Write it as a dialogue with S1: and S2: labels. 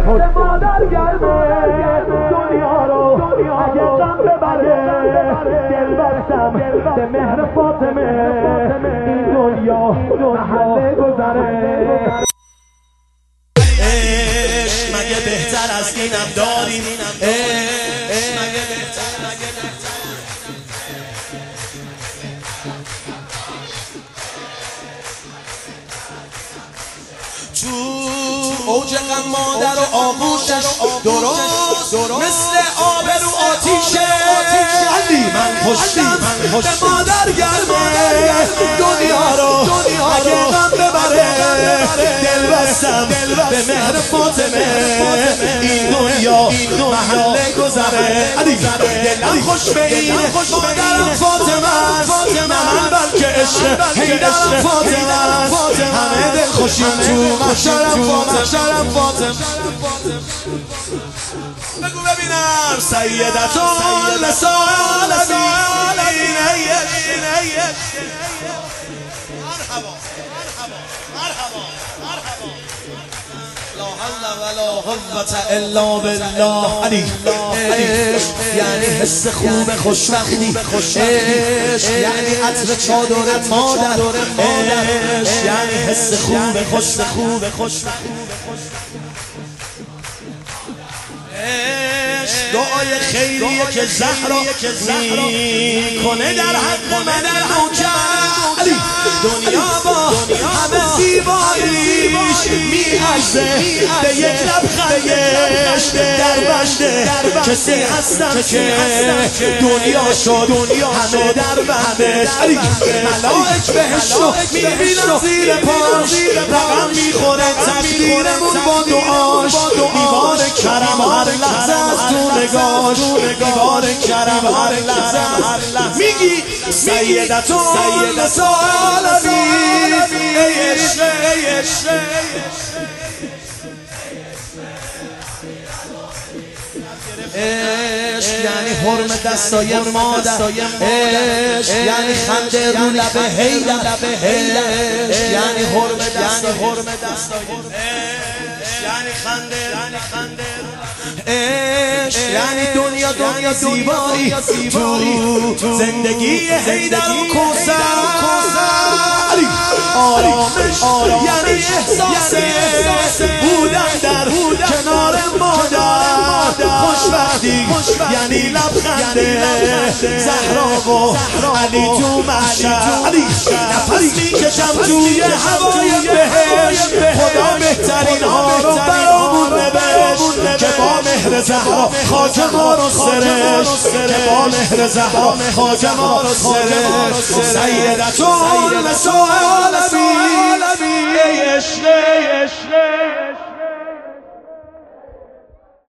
S1: مادر گرمه دنیا رو اگه غم ببره دل بستم به مهر فاطمه این دنیا محله گذره.
S2: مگه بهتر از اینم داریم؟ مگه بهتر تو اوج غم مادر و آغوشش درست مثل آب رو آتیشه. علی من خوشم به مادر گرمه دنیا رو اگه غم ببره دل بستم به مهر فاطمه این دنیا محله گذره. علی دلم خوش به این مادرم فاطمه نه من بلکه عشق حیدرم فاطمه همه دل خوشیم تو محشرم فاطمه. بگو ببینم سیدتون نساء العالمین. مرحبا لا حول ولا قوة الا بالله. علی یعنی حس خوب خوشبختی، یعنی عطر چادر مادر، یعنی حس خوب خوشبختی. دعای خیریه که زهرا میکنه در حق من نوکر. دنیا با همه زیباییش میارزه به یک لبخندش در بنده کسی هستم که دنیا شد همه در بندش. ملائک بهش رو میبینم زیر پاش رقم میخوره تقدیرمون با دعاش. دیوار کرم هر لحظه از تو نگاش، دیوار کرم هر لحظه میگی سیدتون نساء العالمین. عشق یعنی حرم دستای مادر، عشق یعنی خنده رو لب حیدر، عشق یعنی حرم دستای یعنی خنده عشق یعنی دنیا زیبایی تو زندگی حیدر و کوثر. آرامش یعنی احساس بودن در کنار مادر. خوشبختی یعنی لبخند زهرا و علی تو محشر. نفس میکشم توی هوای بهشت، خدا بهترین ها رو برامون نوشت که با مهر زهرا خاک ما رو سرشت، که با مهر زهرا خاک ما رو سرشت. سیدتون نساء العالمین.